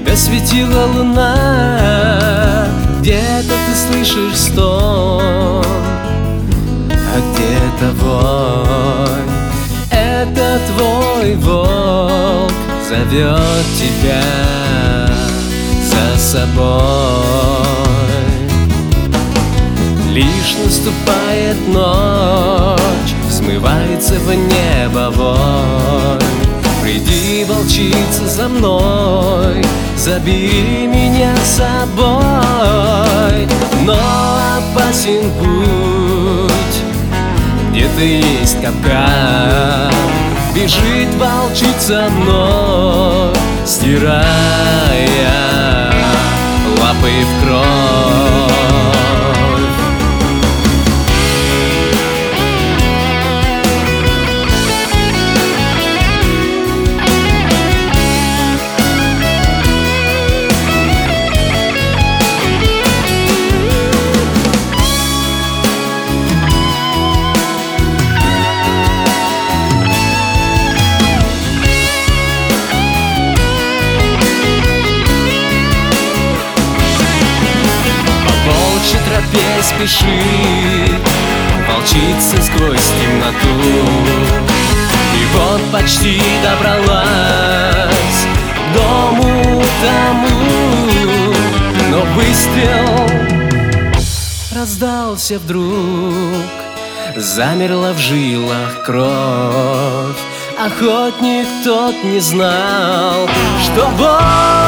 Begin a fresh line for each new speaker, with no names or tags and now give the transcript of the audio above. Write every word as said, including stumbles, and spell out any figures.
тебя светила луна. Где-то ты слышишь стон, а где-то вой. Это твой волк зовет тебя за собой. Лишь наступает ночь, смывается в небо вой. Приди, волчица, за мной, забери меня с собой. Но опасен путь, где-то есть капкан. Бежит волчица вновь, стирая лапы в кровь. Тропе спешит волчица сквозь темноту, и вот почти добралась к дому тому. Но выстрел раздался вдруг, замерла в жилах кровь. Охотник тот не знал, что боль